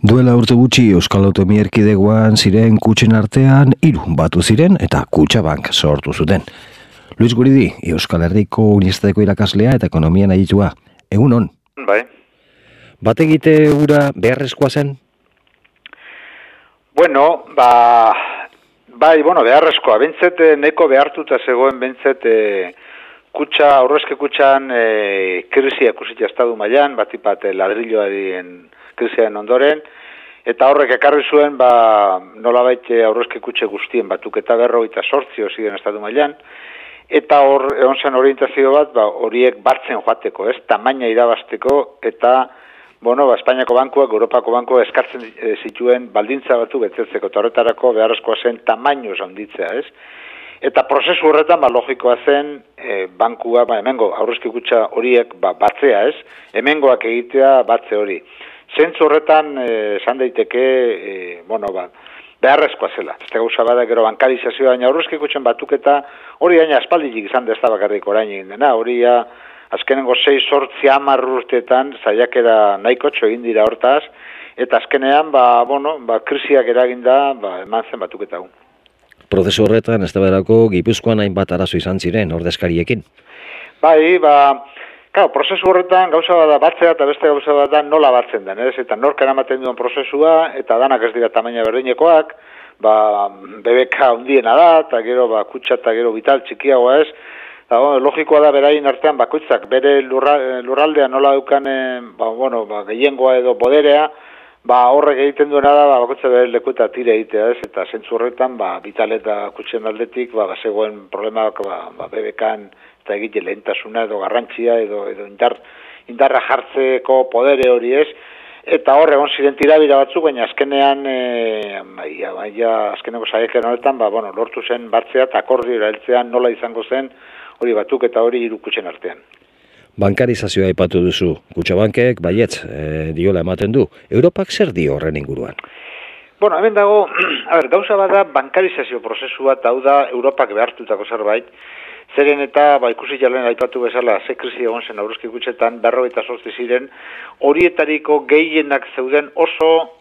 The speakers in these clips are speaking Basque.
Duela urte gutxi Euskal Autonomia Erkidegoan ziren kutxen artean 3 batu ziren eta Kutxabank sortu zuten. Luis Guridi, Euskal Herriko Unibertsitateko irakaslea eta ekonomian aditua. Egunon. Bai. Bat egite ura beharrezkoa zen? Bueno, beharrezkoa. Bentzet neko behartuta zegoen bentzet aurrezki kutxan krisia ikusitia estadu mailan, batipat ladrilloarien krisiaren ondoren, eta horrek ekarri zuen nolabait aurrezki kutxe guztien batuketa 58 ziren estatu mailan, eta hor egon zen orientazio bat horiek batzen joateko, tamaina irabazteko, eta Espainiako bankuak, Europako bankuak eskartzen zituen baldintza batzuk betetzeko, eta horretarako beharrezkoa zen tamainuz handitzea, Eta prozesu horretan, logikoa zen, bankua, hemengo aurrezki kutxa horiek batzea, Hemengoak egitea batze hori. Zentzu horretan, esan daiteke, beharrezkoa zela. Ez gauza bada gero bankarizazioa, baina aurrezki kutxen batuketa hori gaina aspalditik izan ez da bakarrik orain egin dena, hori azkenengo 6-8 urteetan saiakera nahikotxo egin dira hortaz, eta azkenean, krisiak eraginda, eman zen batuketa hau. Prozesu horretan, ez da berako, Gipuzkoan hainbat arazo izan ziren, ordezkariekin. Bai, prozesu horretan gauza bada batzea eta beste gauza bada nola batzen den, Eta nork eramaten duen prozesua, eta danak ez dira tamaina berdinekoak, BBK handiena da, eta gero kutxa eta gero vital txikiagoa logikoa da beraien artean bakoitzak bere lurraldean nola dukan gehiengoa edo boderea, horrek egiten duena da bakoitza bere lekueta tire egitea, eta zentzu horretan vital eta kutxen aldetik zegoen problemak BBK-an eta egite lehentasuna edo garrantzia edo indarra jartzeko podere hori eta hor egon ziren tirabira batzuk, baina azkenean azkeneko saiakera honetan lortu zen batzea eta akordio erailtzean nola izango zen hori batuk eta hori 3 kutxen artean. Bankarizazioa aipatu duzu. Kutxabankek baietz diola ematen du. Europak zer dio horren inguruan? Hemen dago, gauza bada bankarizazio prozesua eta hau da Europak behartutako zerbait. Zeren eta, ikusi jalen aipatu bezala, ze krisi egon zen aurrezki kutxetan, 58 ziren, horietariko gehienak zeuden oso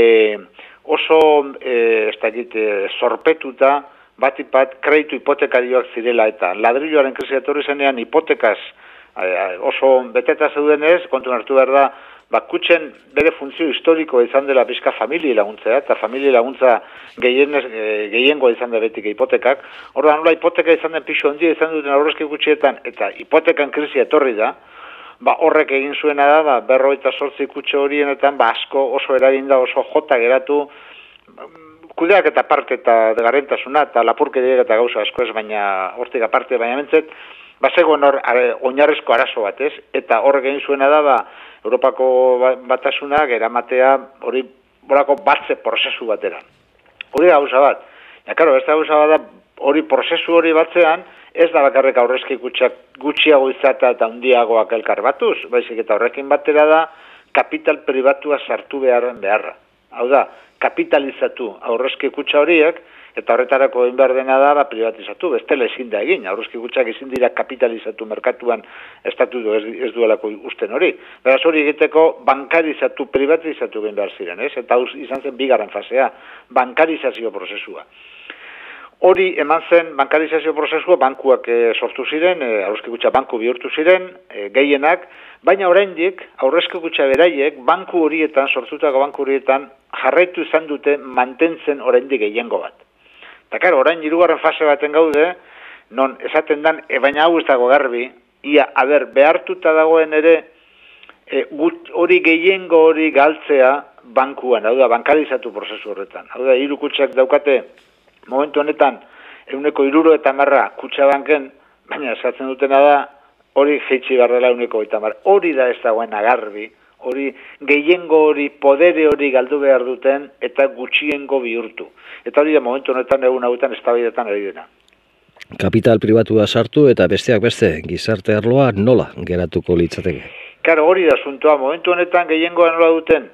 zorpetuta, batipat kreditu hipotekarioak zirela, eta ladrilloaren krisia etorri zenean hipotekaz oso beteta zeudenez, kontu hartu behar da, kutxen bere funtzio historiko izan dela bizka familia laguntzea, eta familia laguntza gehiengoa izan da betik hipotekak. Orduan, nola hipoteka izan den pixo handia izan duten aurrezki kutxeetan, eta hipotekan krisia etorri da, horrek egin zuena da, 58 kutxe horienetan, asko oso eraginda, oso jota geratu, kudeak eta parte eta garrentasuna, eta lapurkeriak eta gauza asko baina hortik aparte, baina mentzet, zegoen oinarrizko arazo bat, Eta horrek egin zuena da, Europako batasunak eramatea hori borako batze prozesu batera. Hori da gauza bat. Ez da gauza bat da, hori prozesu hori batzean, ez da bakarrik aurrezki kutxak gutxiago izata eta handiagoak elkar batuz, baizik eta horrekin batera da, kapital pribatua sartu beharra. Hau da, kapitalizatu aurrezki kutxa horiek, eta horretarako egin behar dena da privatizatu, bestela ezin da egin, aurrezki kutxak ezin dira kapitalizatu merkatuan estatutu ez duelako usten hori. Beraz hori egiteko bankarizatu, privatizatu egin behar ziren, Eta izan zen bigarren fasea, bankarizazio prozesua. Hori eman zen bankarizazio prozesua bankuak sortu ziren, aurrezki kutxa banku bihurtu ziren, gehienak, baina oraindik aurrezki kutxa beraiek banku horietan, sortutako banku horietan, jarraitu izan dute mantentzen oraindik gehiengo bat. Eta orain 3. fase baten gaude, non esaten dan, baina hau ez dago garbi, behartuta dagoen ere, hori gehiengo hori galtzea bankuan, hau da, bankarizatu prozesu horretan. Hau da, 3 kutxak daukate, momentu honetan, 160 Kutxabanken, baina esatzen dutena da, hori jeitsi behar dela 130. Hori da ez dagoen agarbi, hori gehiengo hori, podere hori galdu behar duten, eta gutxiengo bihurtu. Eta hori da momentu honetan egun hauetan eztabaidetan ari dena. Kapital pribatua sartu eta besteak beste, gizarte arloa nola geratuko litzateke? Hori da asuntoa, momentu honetan gehiengoa nola duten,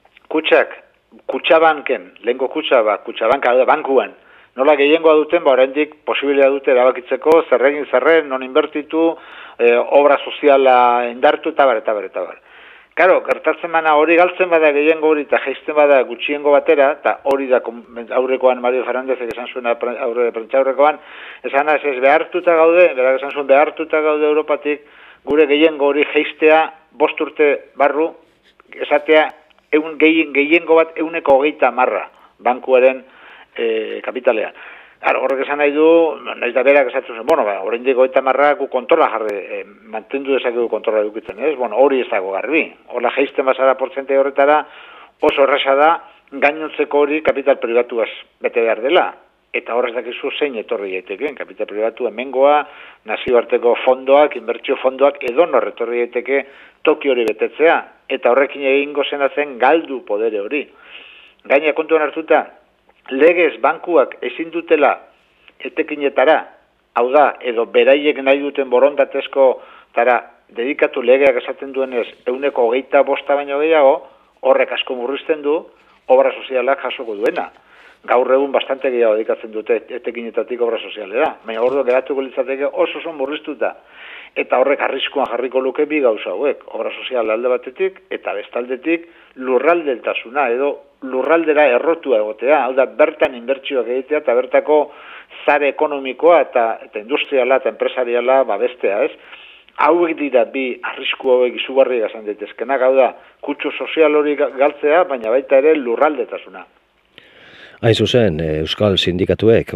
Kutxabanken, lehenko Kutxabanka bankuan, nola gehiengoa duten, oraindik posibilitatea dute erabakitzeko, zerren, non inbertitu, obra soziala indartu, eta bar. Karo, gertatzen bana hori galtzen bada gehiengo hori eta jaisten bada gutxiengo batera, eta hori da aurrekoan Mario Fernándezek esan zuen prentsaurrekoan, esan ez behartuta gaude, berak esan zuen behartuta gaude Europatik, gure gehiengo hori jaistea 5 urte barru, esatea gehiengo bat 130 bankuaren kapitalean. Claro, horrek esan nahi du, nahiz da berak esatzen zen, oraindik 30 gu kontrola jarri, mantendu dezakegu kontrola edukitzen, ez? Hori ez dago garbi. Horla jaisten bazara portzente horretara, oso erraza da, gainontzeko hori kapital pribatuaz bete behar dela. Eta horrez dakizu zein etorri daiteke, kapital pribatu hemengoa, nazioarteko fondoak, inbertsio fondoak, edonor etorri daiteke toki hori betetzea. Eta horrekin egingo zena zen galdu podere hori. Gaina kontuan hartuta, legez bankuak ezin dutela etekinetara, hau da, edo beraiek nahi duten borondatezko tara dedikatu legeak esaten duenez 125 baino gehiago, horrek asko murrizten du, obra sozialak jasoko duena. Gaur egun bastante gehiago dedikatzen dute etekinetatik obra sozialera, baina ordu geratuko litzateke oso murriztuta. Eta horrek arriskuan jarriko luke bi gauza hauek, obra sozial alde batetik, eta bestaldetik lurraldeltasuna edo lurraldera errotua egotea, hau da bertan inbertsioak egitea eta bertako zare ekonomikoa eta industriala eta enpresariala babestea, ez? Hauek dira bi arrisku hauek izugarri gazan daitezkenak, hau da kutsu sozial hori galtzea, baina baita ere lurraldetasuna. Hain zuzen, Euskal Sindikatuek,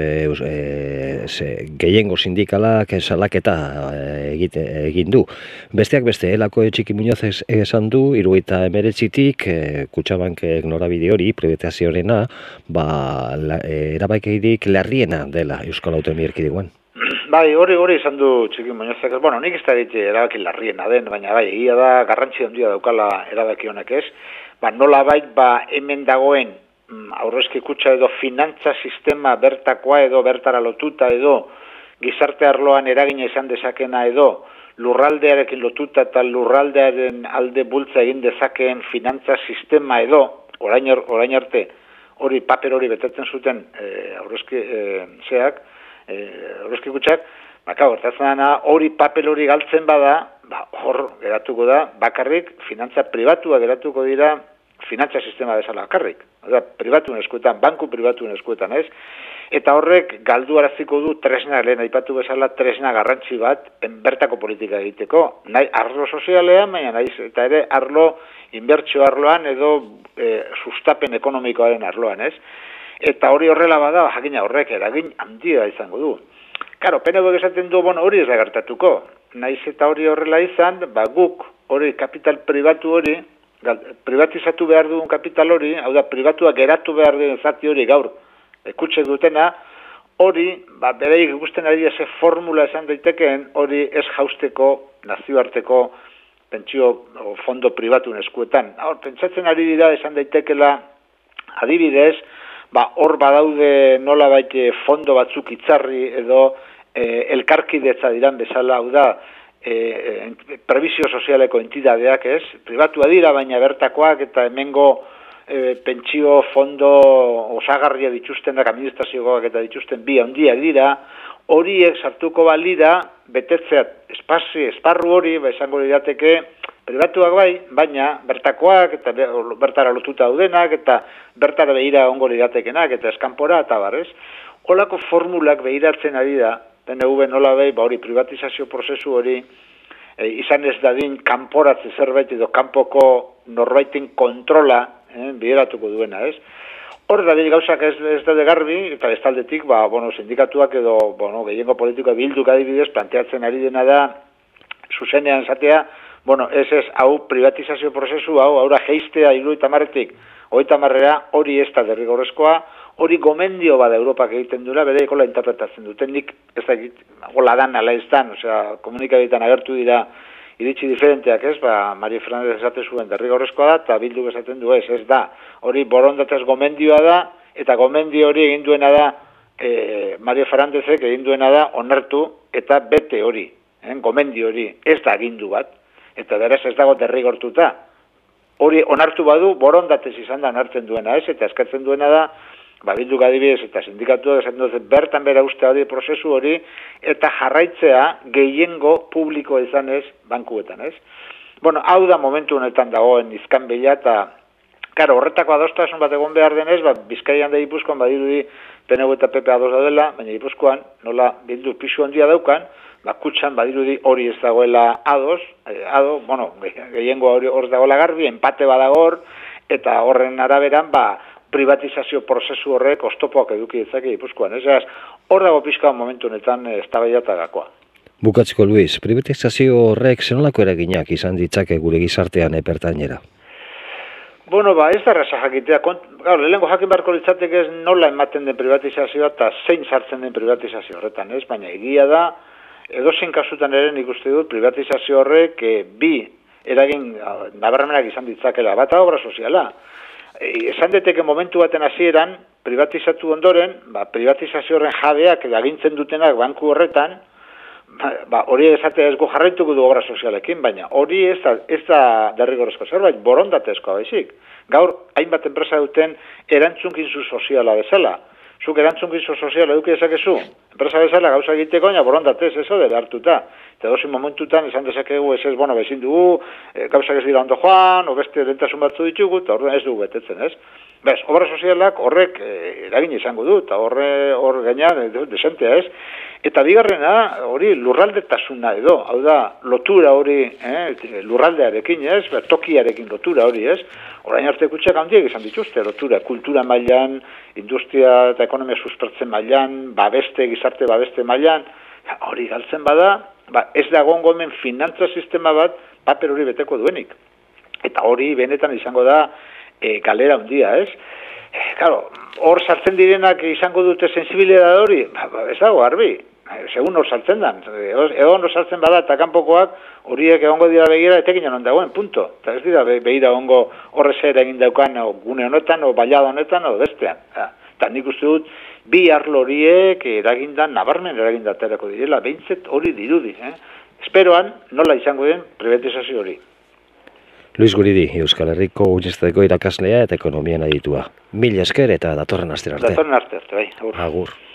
gehiengo sindikalak salaketa egin du. Besteak beste, Elako Txiki Muñoz esan du, 79tik Kutxabankek norabide hori, privatizazioarena, erabakirik larriena dela Euskal Autonomia Erkidegoan. Bai, hori esan du Txiki Muñozek, nik ez da dit erabaki larriena den, baina bai, egia da, garrantzi handia daukala erabaki honek ez, nolabait hemen dagoen aurrezki kutxa edo finantza sistema bertakoa edo bertara lotuta edo gizarte arloan eragina izan dezakena edo lurraldearekin lotuta eta lurraldearen alde bultza egin dezakeen finantza sistema edo orain arte hori paper hori betetzen zuten aurrezki kutxak, gertatzen dena hori paper hori galtzen bada, hor geratuko da bakarrik finantza pribatua geratuko dira finantza sistema bezala bakarrik. Pribatuen eskuetan, banku pribatuen eskuetan, ez? Eta horrek galduaraziko du tresna, lehen aipatu bezala tresna garrantzi bat bertako politika egiteko. Nahi arlo sozialean, baina nahi eta ere inbertsio arloan edo sustapen ekonomikoaren arloan, ez? Eta hori horrela bada, jakina horrek eragin handia izango du. Karo, PNVk esaten du, hori ez da gertatuko. Naiz eta hori horrela izan, guk hori kapital pribatu hori, privatizatu behar dugun kapital hori, hau da, pribatua geratu behar duen zati hori gaur kutxe dutena, hori, bereik ikusten ari eze formula esan daitekeen, hori ez jausteko nazioarteko pentsio fondo pribatuen eskuetan. Pentsatzen ari dira esan daitekela adibidez, hor badaude nolabait fondo batzuk itzarri edo elkarkidetza diran bezala, hau da, prebizio sozialeko entidadeak, ez? Pribatua dira, baina bertakoak eta hemengo pentsio fondo osagarria dituztenak, administrazioak eta dituzten bi handiak dira, horiek sartuko balira, betetzea esparru hori, esango lirateke, pribatuak bai, baina bertakoak eta bertara lotuta daudenak eta bertara behira ongo liratekenak eta eskanpora eta barrez. Holako formulak behiratzen ari da, PNV nola behi, hori privatizazio prozesu hori izan ez dadin kanporatze zerbait edo kanpoko norbaitin kontrola bideratuko duena, ez? Hor da gauzak ez da garbi, eta bestaldetik, sindikatuak edo gehiengo politikoa Bilduk adibidez planteatzen ari dena da zuzenean zatea, ez hau privatizazio prozesu, haura geistea 70tik 30 hori ez da derrigorrezkoa, hori gomendio bada Europak egiten duela, bere ekola interpretatzen duten, nik ez da gola dan, ala ez dan, komunikabitan agertu dira iritsi diferenteak, ez, Mario Fernández esate zuen derrigorrezkoa da, eta Bilduk esaten du ez da, hori borondatez gomendioa da, eta gomendio hori egin duena da, Mario Fernándezek egin duena da, onartu eta bete hori, gomendio hori, ez da agindu bat, eta beraz ez dago derrigortuta. Hori onartu badu, borondatez izan da onartzen duena, ez, eta eskatzen duena da, Bilduk adibidez eta sindikatuak esaten dut bertan bera uste hori prozesu hori eta jarraitzea gehiengo publiko izan ez bankuetan, ez? Bueno, hau da momentu honetan dagoen izkan bila, eta claro, horretako adostasun bat egon behar denez, Bizkaian da Gipuzkoan badirudi PNV eta PP ados daudela, baina Gipuzkoan nola Bildu pisu handia daukan, kutxan badirudi hori ez dagoela bueno, gehiengo hor dagoela garbi, empate badagor, eta horren araberan, privatizazio prozesu horrek oztopoak eduki ditzake Gipuzkoan. Ez hor dago pixka momentu honetan eztabaida gakoa. Bukatzeko, Luis, privatizazio horrek zenolako eraginak izan ditzake gure gizartean epertainera? Bueno, ez da erraza jakitea. Lehenengo jakin beharko litzateke ez nola ematen den privatizazioa eta zein sartzen den privatizazio horretan, ez? Baina egia da, edozein kasutan ere nik uste dut privatizazio horrek bi eragin nabarmenak izan ditzakela. Bata obra soziala. Esan deteke momentu baten hasieran privatizatu ondoren, privatizazio horren jabeak agintzen dutenak banku horretan, hori esatea ez jarraituko du obra sozialekin, baina hori ez da derrigorrezko zerbait, borondatezkoa baizik. Gaur, hainbat enpresa duten erantzunkizu soziala bezala. Zuk erantzunkizu soziala eduki dezakezu, enpresa bezala gauza egiteko, baina borondatez ez dira hartuta. Eta dozin momentutan esan dezakegu ez bezin dugu, gauzak ez dira ondo joan, o beste lentasun batzu ditugu, eta horren ez dugu betetzen, ez? Bez, obra sozialak horrek eragin izango du, eta hor gainean desentea, ez? Eta bigarrena, hori lurraldetasuna edo, hau da, lotura hori, lurraldearekin, ez? Tokiarekin lotura hori, ez? Orain arte kutxak handiak izan dituzte, lotura, kultura mailan, industria eta ekonomia suspertzen mailan, gizarte babeste mailan, hori galtzen bada, ez da egongo hemen finantza sistema bat, paper hori beteko duenik. Eta hori benetan izango da galera handia, ez? Claro, hor sartzen direnak izango dute sensibilidad hori, ez dago garbi. Segun hor sartzen dan, egon hor sartzen bada eta kanpokoak horiek egongo dira begira etekin non dagoen, punto. Eta ez dira begira egongo horrez ere egin daukan gune honetan, baliada honetan, bestean. Eta nik uste dut, bi arlo horiek nabarmen eragindaterako direla, behintzet hori dirudi. Esperoan, nola izango den privatizazio hori. Luis Guridi, Euskal Herriko Unibertsitateko irakaslea eta ekonomian aditua. Mila esker eta datorren astera arte. Datorren arte, bai. Agur.